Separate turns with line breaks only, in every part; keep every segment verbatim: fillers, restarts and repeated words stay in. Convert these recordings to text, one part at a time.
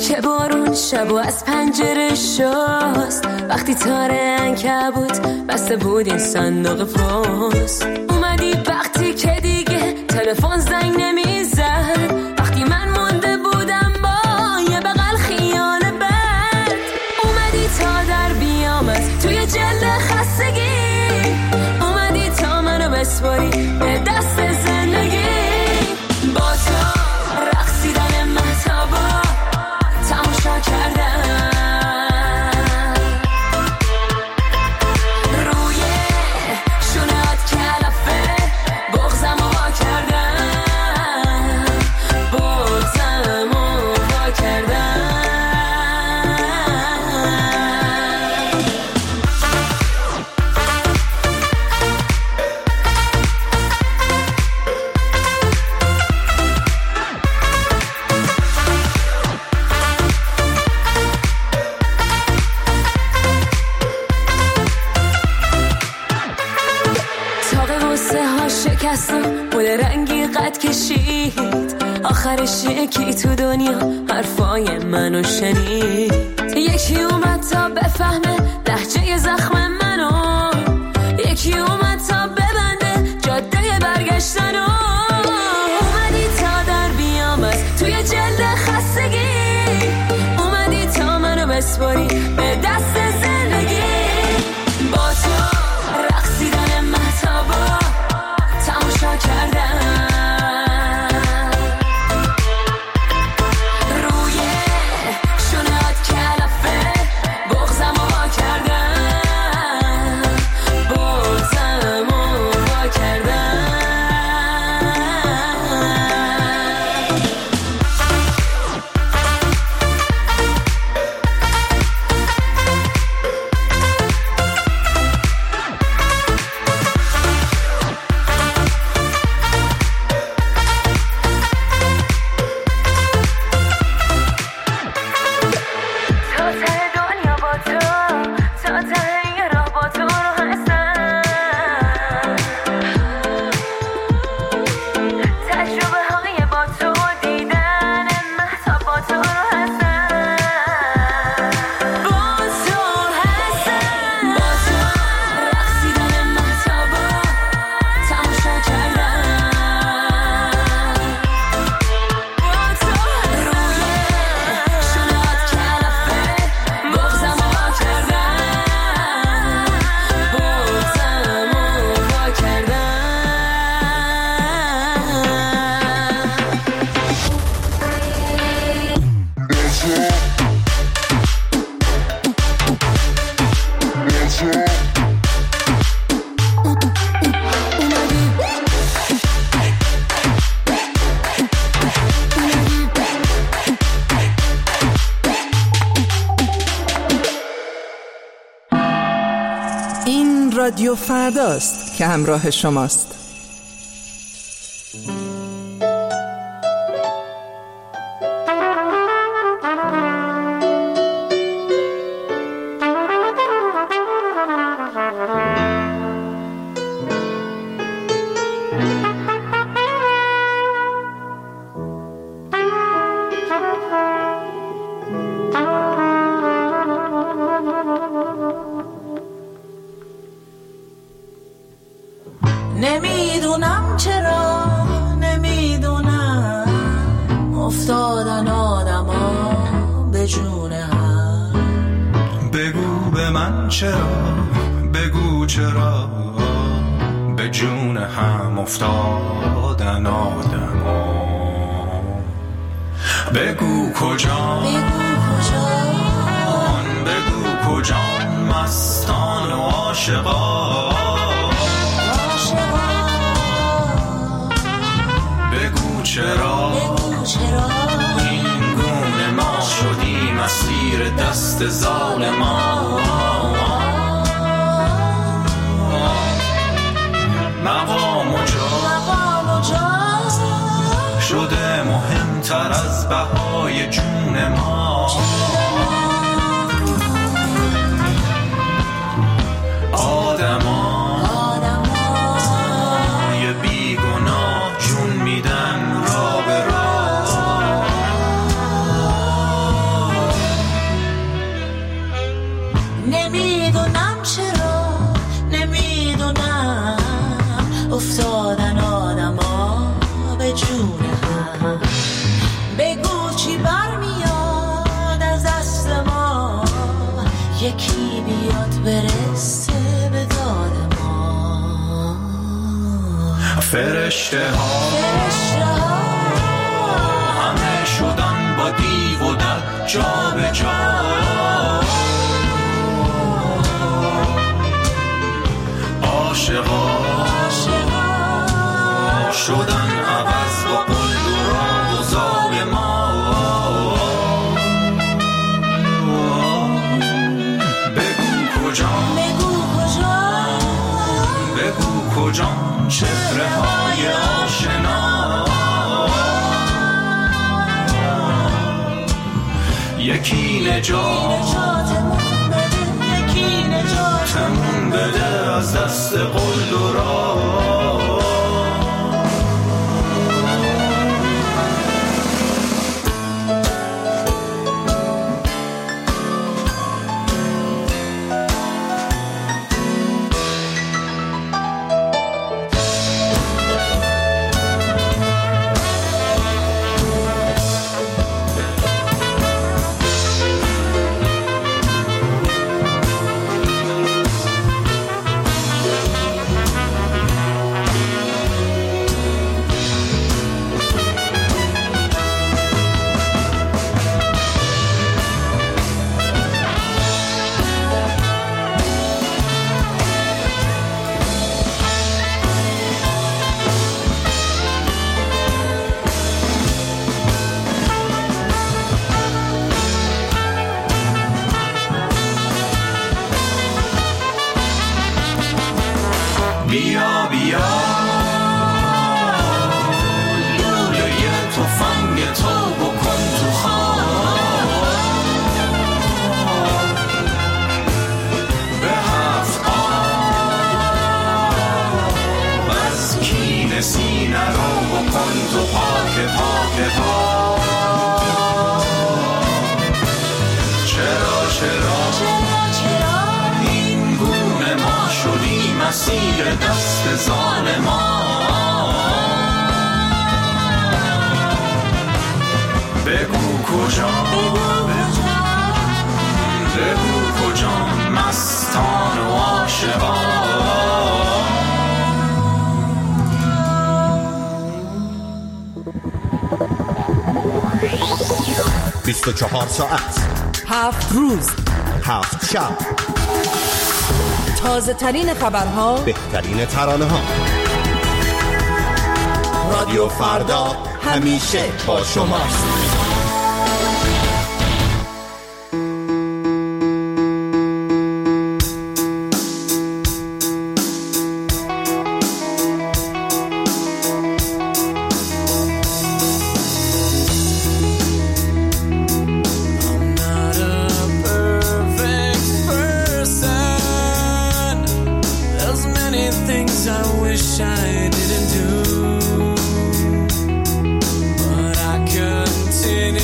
که بارون شبو از پنجره شست، وقتی تاره عنکبوت بسته بود این صندوق پست. اومدی وقتی که دیگه تلفن زنگ نمیزد، وقتی من مونده بودم با یه بغل خیال بد. اومدی تا در بیام از توی جلد خستگی، اومدی تا منو بسپاری به دست زندگی. با تو رقصیدن مهتابا تماشا کردم، روی شونهات کلافه بغزم رو وا کردم، بغزم رو وا کردم. بود رنگی قد کشید، آخرش یکی تو دنیا حرفای منو شنید. یکی اومد تا بفهمه لهجه زخم منو، یکی اومد تا ببنده جاده برگشتنو. اومدی تا در بیام از توی جلد خستگی، اومدی تا منو بسپاری به دست زندگی. با تو رقصیدن مهتابا تماشا کردم، روی شونهات کلافه بغزم رو وا کردم، بغزم رو وا کردم.
رادیو فرداست که همراه شماست.
نمیدونم چرا، نمیدونم افتادن آدم ها به جون هم.
بگو به من چرا، بگو چرا به جون هم افتادن آدم ها. بگو کجا،
بگو کجا،
بگو کجا مستان و عاشقان. چرا این گونه ما شدیم اسیر دست ظالمان. مقام و جا شده مهمتر از بهای جون ما. آدمان یه بیگناه جون میدن را به راه.
بگو چی برمیاد از دست ما، یکی بیاد برسه به داد ما.
فرشته ها همه شدن با دیو و در جا به جا، عاشقا شدن عوض با قلب و راه و زال ما. بگو کجا
بگو کجا
بگو کجا چهره های آشنا، یکی نجاتمون بده، یکی نجاتمون بده از دست قلب و راه. بیا بیا لوله تفنگ تو بکن تو خواب، به هفت آب از کین سینه رو بکن تو پاک پاک پاک. چرا چرا این گونه ما شدیم مسیر دست ظالما. بگو کجا بگو کجا مستان و عاشقان.
بیست و چهار ساعت،
هفت روز،
هفت شب،
تازه ترین خبرها،
بهترین ترانه ها. رادیو فردا همیشه با شماست.
I didn't do, but I continue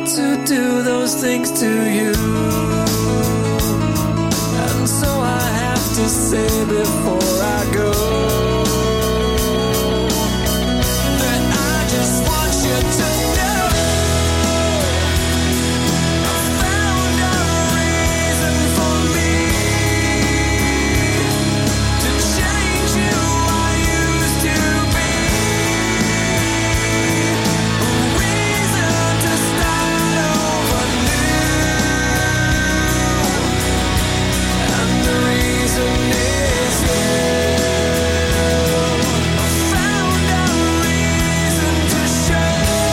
to do those things to you. And so I have to say before I go that I just want you to know I found a reason for me to change who I used to be. A reason to start over new. And the reason is you. I found a reason to show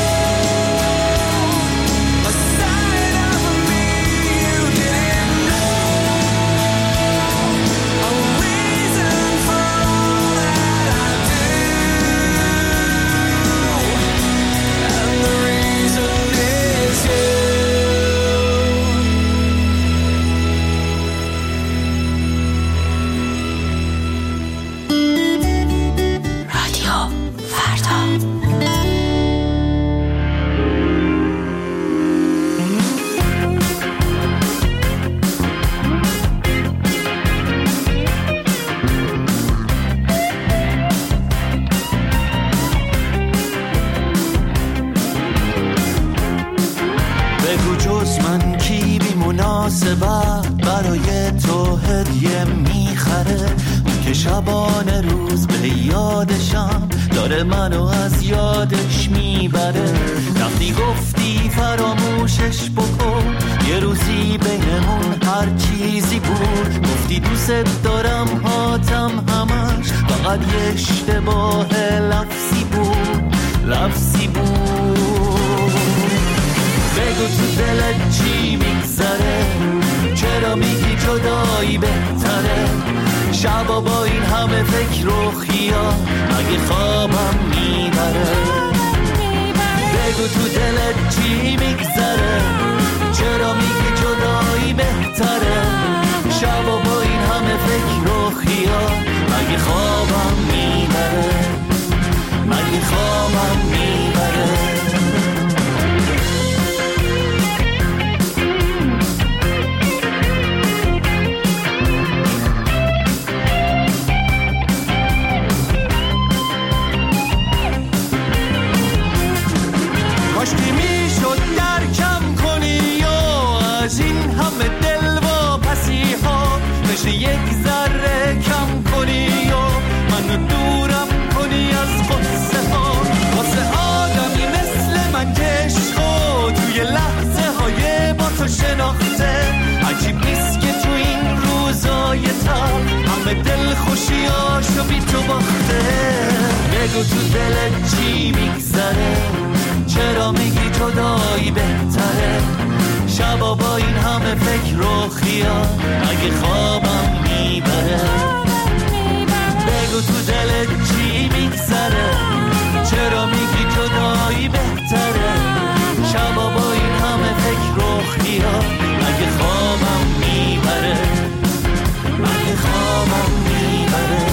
a side of me you didn't know. A reason for all that I do. And the reason is you. رادیو فردا.
بگو جز من کی بی مناسبت برای تو هدیه میخره، اون که شبانه روز به یادشم داره منو از یادش میبره. وقتی گفتی فراموشش بکن، یه روزی بینمون هر چیزی بود. گفتی دوست دارم هاتم همش فقط یه اشتباه لفظی بود، لفظی بود. بگو تو دلت چی میگذره، چرا میگی جدایی بهتره؟ شبا با این همه فکر و خیال مگه خوابم میبره؟ بگو تو دلت چی میگذره، چرا میگی جدایی بهتره؟ شبا با این همه فکر و خیال مگه خوابم میبره؟ مگه خوابم میبره؟ کاشکی میشد درکم کنی یا از این همه دل و پسی ها بشه یک ذره کم کنی یا منو دورم کنی از قصه ها. واسه آدمی مثل من که عشقو توی لحظه های با تو شناخته، عجیب نیست که تو این روزای تر همه دل خوشیاشو بی تو باخته. بگو تو دلت چی میگذره، چرا میگی جدایی بهتره؟ شبا با این همه فکر و خیال اگه خوابم میبره؟ بگو تو دلت چی میگذره، چرا میگی جدایی بهتره؟ شبا با این همه فکر و خیال اگه خوابم میبره؟ اگه خوابم میبره؟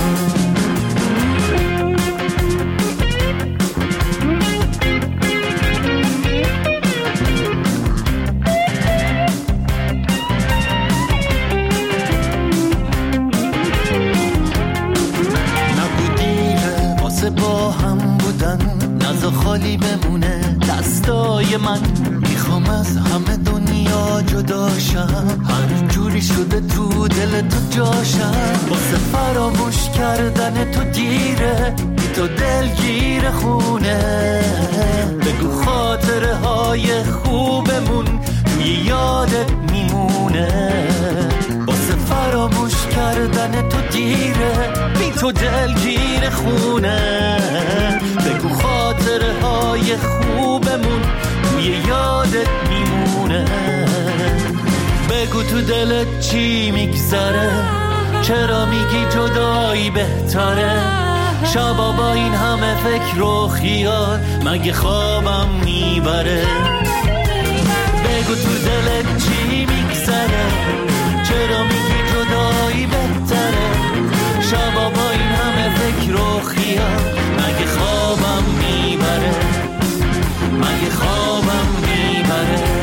با هم بودن نزا خالی بمونه دستای من، میخوام از همه دنیا جداشم، هر جوری شده تو دل تو جاشم. واسه فراموش کردن تو دیره، تو دلگیر خونه. بگو خاطره های خوبمون توی یادت میمونه. واسه فراموش کردن تو دیره، بی تو دلگیر خونه. بگو خاطره های خوبمون توی یادت میمونه. بگو تو دلت چی میگذره، چرا میگی جدایی بهتره؟ شبا با این همه فکر و خیال مگه خوابم میبره؟ بگو تو دلت چی میگذره، چرا میگی جدایی بهتره؟ شبا با این همه فکر و خیال مگه خوابم میبره؟ مگه خوابم میبره؟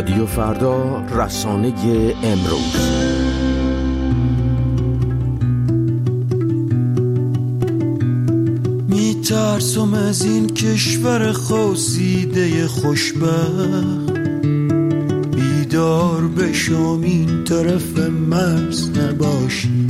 رادیو فردا، رسانه امروز.
میترسم از این کشور خواسیده خوشبخت، بیدار بشم این طرف مرز نباشی.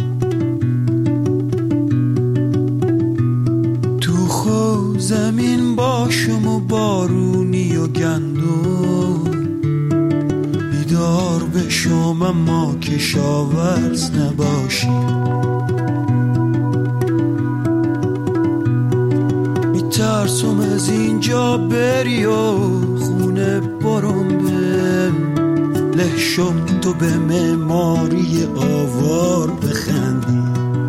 تو خو زمین باشم و بارونی و گندم، بیدار بشم اما کشاورز نباشی. میترسم از اینجا بری و خونه برم به لحشم، تو به معماری آوار بخندی.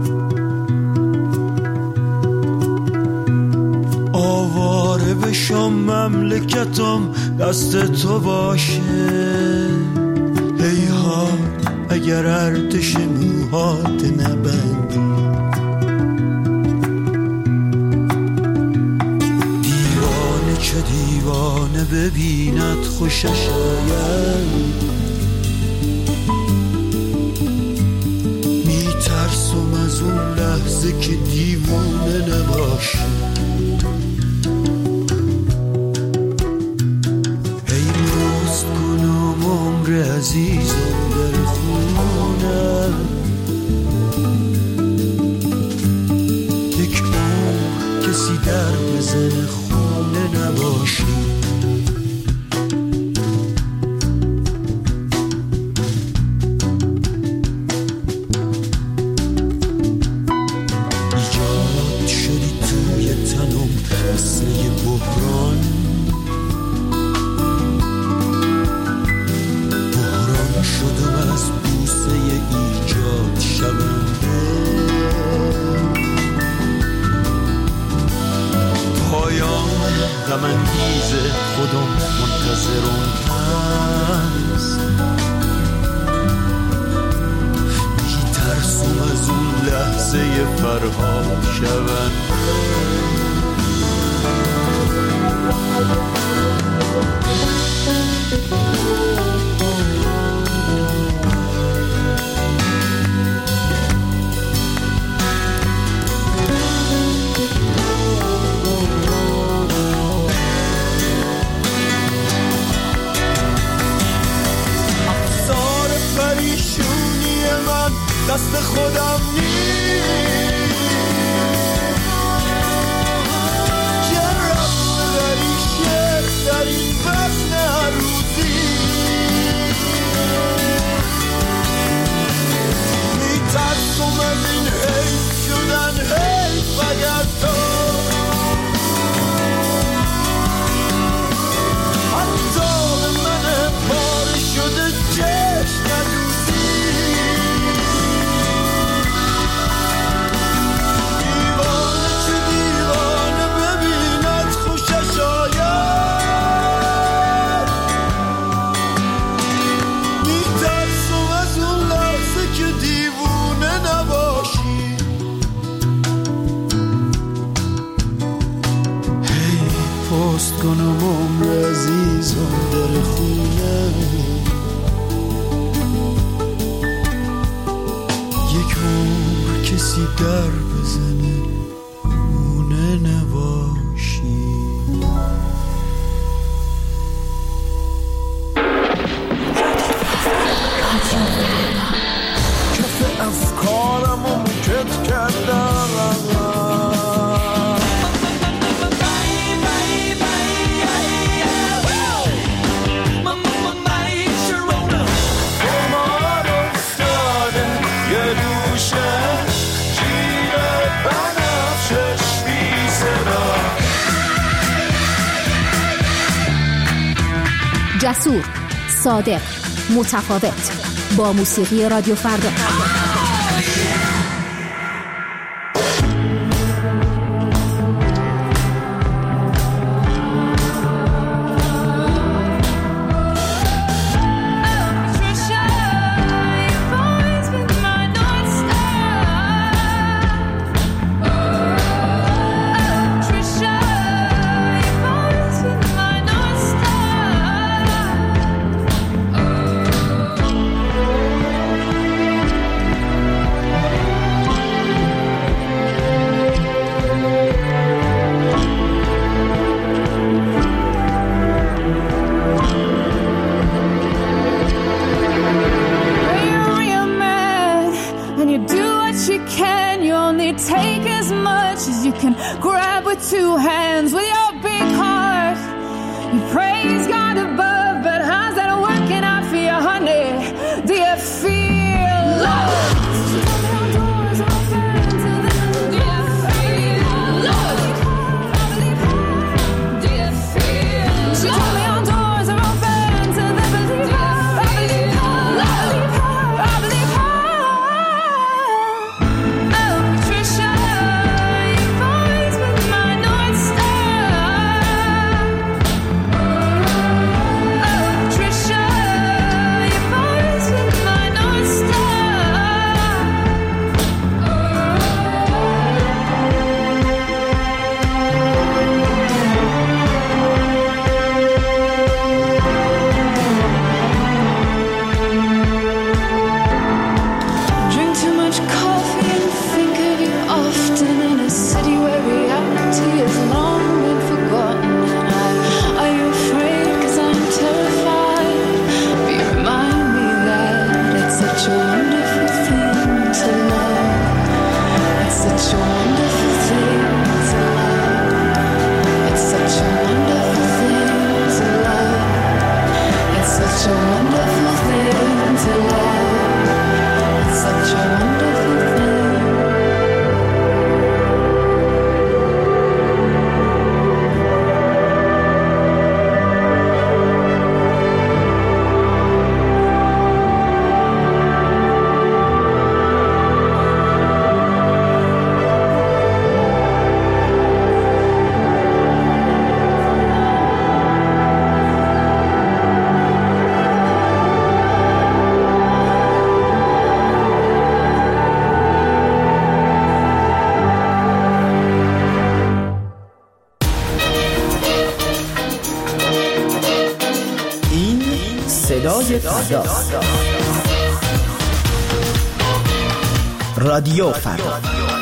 آواره بشم مملکتم دست تو باشه. هیها اگر ارتش موهات نبندی. دیوانه چه دیوانه ببیند خوشش آید. میترسم از اون لحظه که دیوانه نباشی. عزیزم در خونه یک عمر کسی در بزن خونه نباشی. ایجاد شدی توی تنم مثل یه بحران، شدم از بوسه ایجاد شونده. پایان غم انگیز خودم منتظرم هست. میترسم از اون لحظه فرها شونده. دست خودم نیست که رفت داری شعر در این وزن هر روزی. میترسم از این حیف شدن حیف اگر تو حتی به من پاره شده چشم ندوزی. کنم عمر عزیزم در خونه، یک عمر کسی در بزنه خونه نباشی. کف افکارم رو موکت کردم.
جسور، صادق، متفاوت، با موسیقی رادیو فردا.
Cause with your big heart, you praise God above, but how's that working out for you, honey? Do you feel love?
رادیو فردا.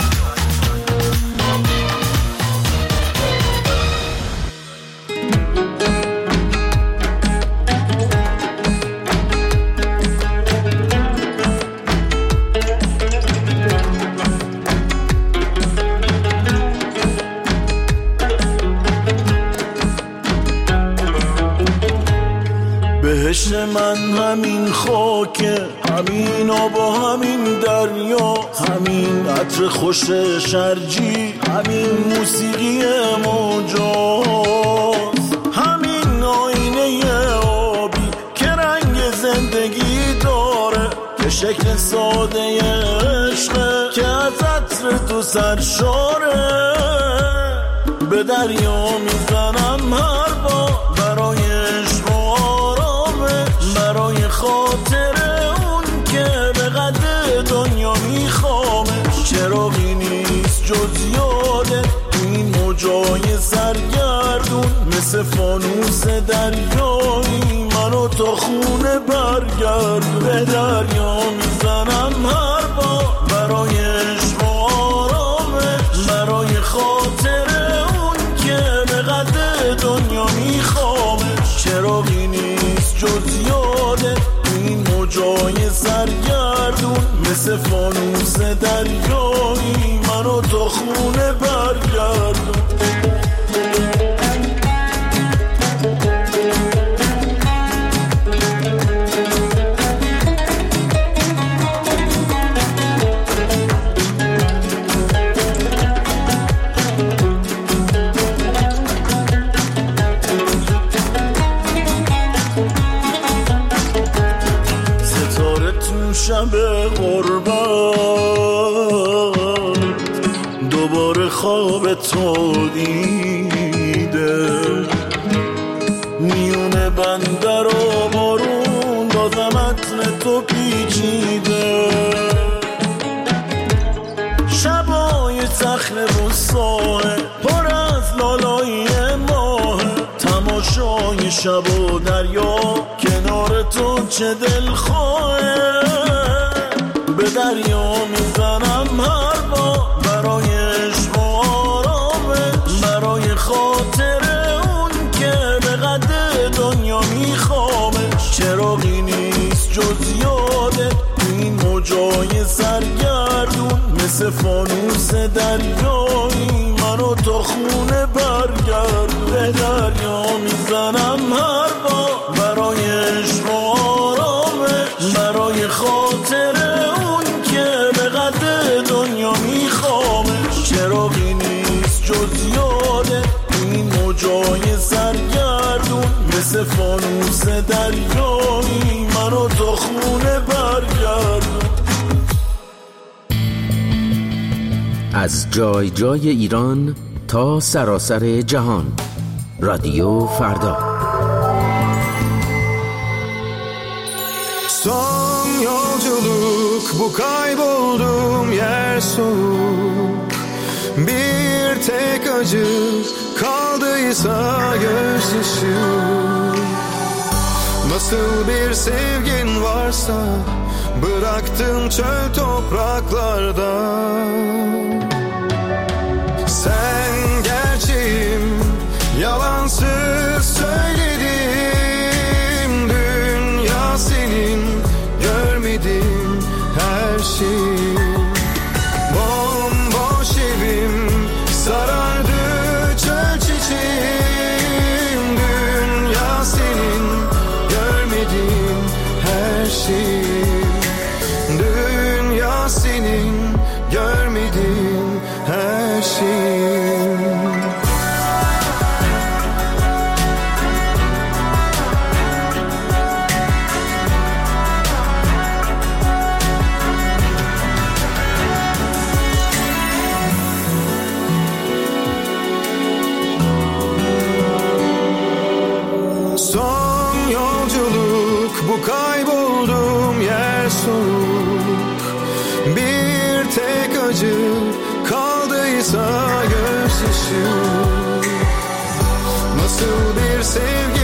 بهشت من همین خاکه، همین آب و همین دریا، همین عطر خوش شرجی، همین موسیقی موجاست، همین آینه آبی که رنگ زندگی داره، که شکل ساده عشقه که از عطر تو سرشاره. به دریا میزنم هر بار برای عشق و آرامش، برای خاطر اون که به قدر دنیا میخوامش. چراغی نیست جز یادت این موجای سرگردون، مثل فانوس دریایی منو تا خونه برگرد. به دریا میزنم هر بار برای عشق و آرامش، برای خاطر دنیا میخوامش. چراغی نیست جز یادت این موجای سرگردون، مثل فانوس دریایی منو تا خونه برگردون. شب غربت دوباره خواب تو دیده، میونه بندر و بارون بازم عطر تو پیچیده. شبای صخره و ساحل پر از لالایی ماه، تماشای شب و دریا کنار تو چه دلخواهه. به دریا میزنم هر بار برای عشق و آرامش، برای خاطر اون که به قدر دنیا میخوامش. چراغی نیست جز یادت این موجای سرگردون، مثل فانوس دریایی منو تا خونه برگرد. بزنم حرفا برای عشق و آرامش، برای خاطر اون که به قدر دنیا میخوامش. چراغی نیست جز یاده این موجای سرگردون، مثل فانوس دریایی منو تا خونه برگردون.
از جای جای ایران تا سراسر جهان، رادیو فردا.
Son yolculuk bu kaybolduğum yer soğuk, bir tek acı kaldıysa gözyaşı. Nasıl bir sevgin varsa bıraktım çöl topraklarda. Sen gerçeğim, yalansız söyledim. Dünya senin, görmedim her şeyi. Bomboş evim sarardı çöl çiçeğim. Dünya senin, görmedim her şeyi. Dünya senin, görmedim her şeyi. Son yolculuk bu kaybolduğum yer soğuk, bir tek acı kaldıysa gözyaşı. Nasıl bir sevgi